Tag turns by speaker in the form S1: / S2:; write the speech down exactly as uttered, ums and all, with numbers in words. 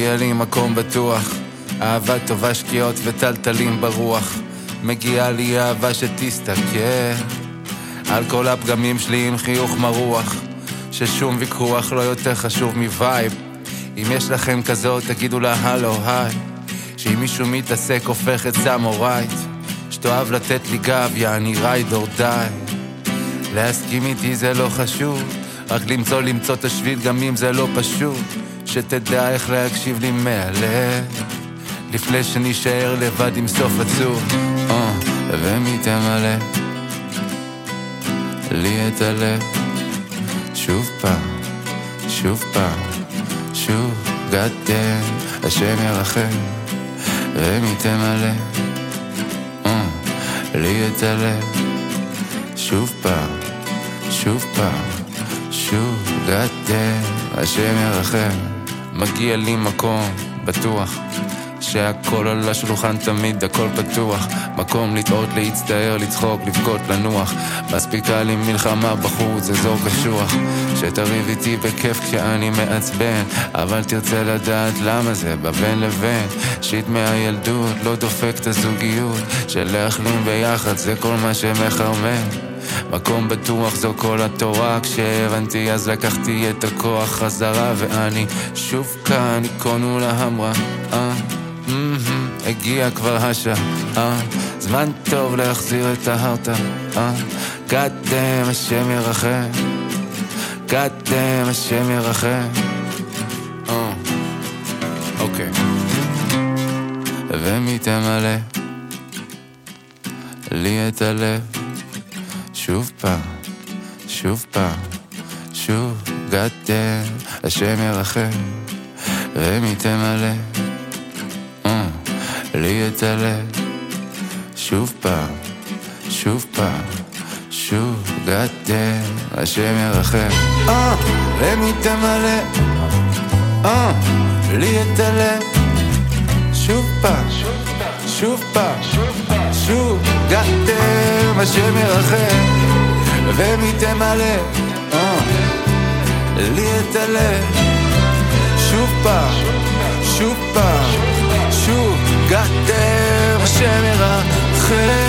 S1: מגיע לי מקום בטוח, אהבה טובה, שקיעות וטלטלים ברוח. מגיעה לי אהבה שתסתכל על כל הפגמים שלי עם חיוך מרוח, ששום ויכוח לא יותר חשוב מווייב. אם יש לכם כזאת תגידו לה הלו היי, שאם מישהו מתעסק הופך את סמורייט, שתאהב לתת לי גב יעני רייד אור די. להסכים איתי זה לא חשוב, רק למצוא למצוא את השביל גם אם זה לא פשוט, שתדע איך להקשיב לי מהלב לפני שנשאר לבד עם סוף עצוב. uh, ומי תמלא לי את הלב שוב פעם, שוב פעם, שוב גדל השם ירחם. ומי תמלא uh, לי את הלב שוב פעם, שוב פעם, שוב גדל השם ירחם. מגיע לי מקום בטוח, שהכל על השולחן תמיד הכל פתוח, מקום לטעות, להצטער, לצחוק, לבכות, לנוח. מספיקה לי מלחמה בחוץ, אזור קשוח, שתריב איתי בכיף כשאני מעצבן, אבל תרצה לדעת למה זה בבין לבין. שיט מהילדות לא דופק את הזוגיות, של להחלים ביחד זה כל מה שמחרמן. מקום בטוח זו כל התורה, כשהבנתי אז לקחתי את הכוח חזרה, ואני שוב כאן איקונו להמרה. אה Mm-hmm. הגיע כבר השעה, uh, זמן טוב להחזיר את ההרתה. uh, קדם השם ירחם, קדם השם ירחם. uh, אוקיי okay. ומי תמלא לי את הלב שוב פעם, שוב פעם, שוב קדם השם ירחם. ומי תמלא לי את הלב שוב פעם, שוב פעם, שוב גדל השם ירחם. אה, למי תמלא אה, לי את הלב שוב פעם, שוב פעם, שוב גדל השם ירחם. ומי תמלא אה, לי את הלב שוב פעם, שוב פעם, שוב גדל השם ירחם.